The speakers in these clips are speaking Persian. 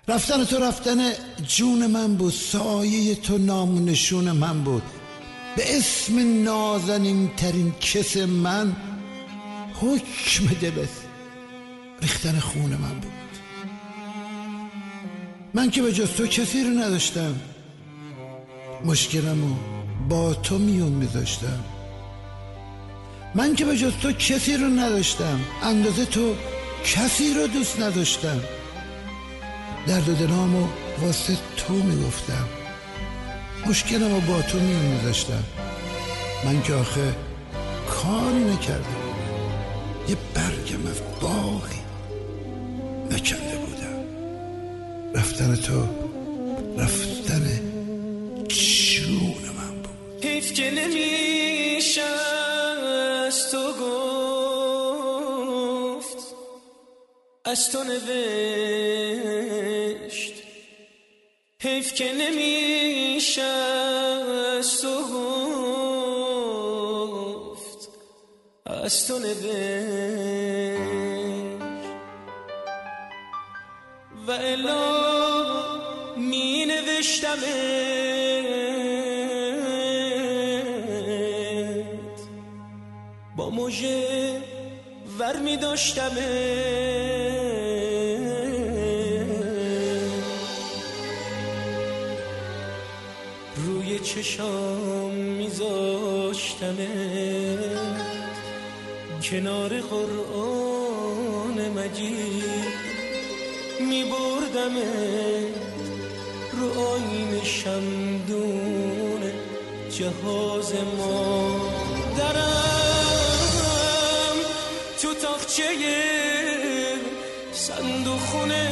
رفتن تو رفتن جون من بود، سایه تو نامونشون من بود، به اسم نازنین ترین کس من حکم دلت ریختن خون من بود. من که به جز تو کسی رو نداشتم، مشکلمو با تو میون میذاشتم. من که به جز تو کسی رو نداشتم، اندازه تو کسی رو دوست نداشتم. درد و دلامو واسه تو میگفتم، مشکلمو با تو میون میذاشتم. من که آخه کاری نکرده بودم، یه برگم از باغی نکنده بودم. رفتن تو رفتن جون من بود. حیف که نمیشه از تو گفت، از تو نوشت. حیف که نمیشه از تو گفت، از تو نوشت. و الا می نوشتمت با موجه ور می داشتمت، روی چشام می زاشتمت، کنار قرآن مجید می بردمت، رو آین شمدون جهاز ما درم، تو تاقچه صندوق خونه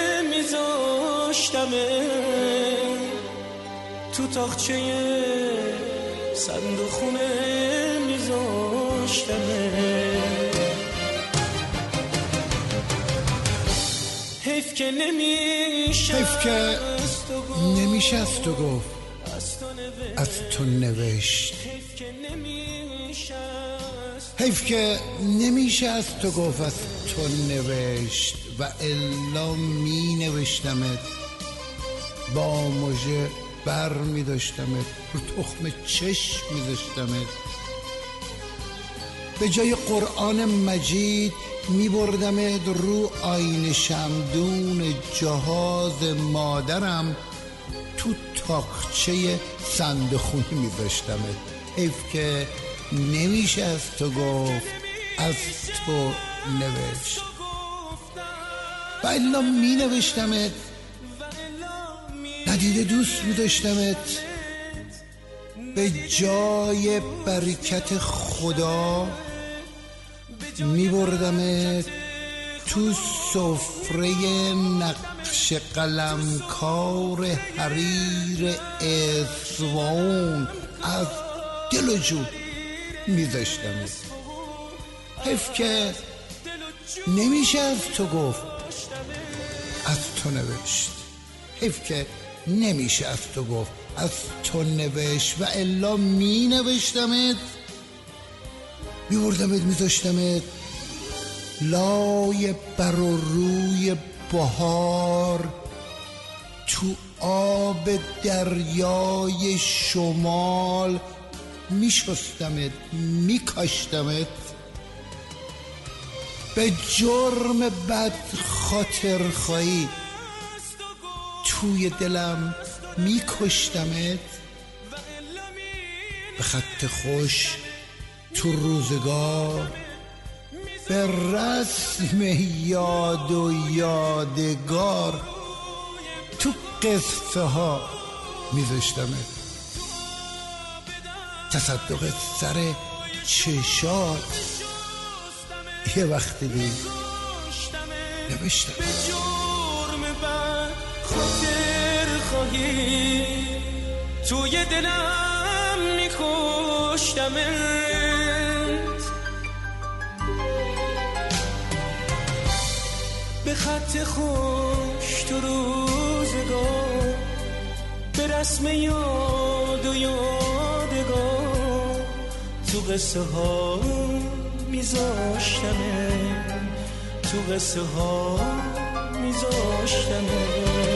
میذاشتمت، تو تاقچه صندوق خونه میذاشتمت. حیف که نمیشه از تو گفت، از تو نوشت. حیف که نمیشه از تو گفت، از تو نوشت. و الا می نوشتمت، با مژه بر می داشتمت، رو تخم چشم می داشتمت، به جای قرآن مجید می بردمت رو آینه شمدون جهاز مادرم، تو تاقچه صندوقخونه می داشتمت. حیف که نمیشه از تو گفت، از تو نوشت. و الا می نوشتمت، ندیده دوست می داشتمت، به جای برکت خدا می بردمت تو سفره نقش قلمکار حریر اصفهان، از دل و جون می داشتمت. حیف که نمیشه از تو گفت، از تو نوشت. حیف که نمیشه از تو گفت، از تو نوشت. و الا می نوشتمت، می بردمت می داشتمت لای بر و روی بهار، تو آب دریای شمال می شستمت، می کاشتمت، به جرم بد خاطر خواهی توی دلم می کشتمت، به خط خوش تو روزگار، به رسم یاد و یادگار تو قصه ها می ذاشتمت، تصدق سر چشات یه وقتی دی نوشتم. به جرم بد خاطر خواهی توی دلم میکشتمت، به خط خوش تو روزگار، به رسم یاد و یادگار تو قصه ها میذاشتمت، تو قصه ها میذاشتمت.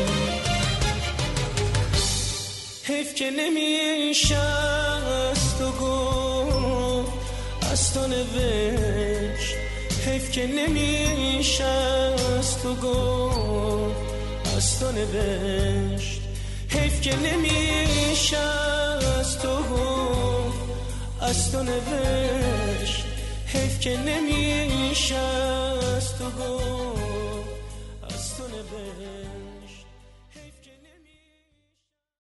حیف که نمیشه از تو گفت از تو نوشت حیف که نمیشه از تو گفت از تو نوشت حیف که نمیشه از تو گفت از تو نوشت حیف که نمیشه از تو گفت از تو نوشت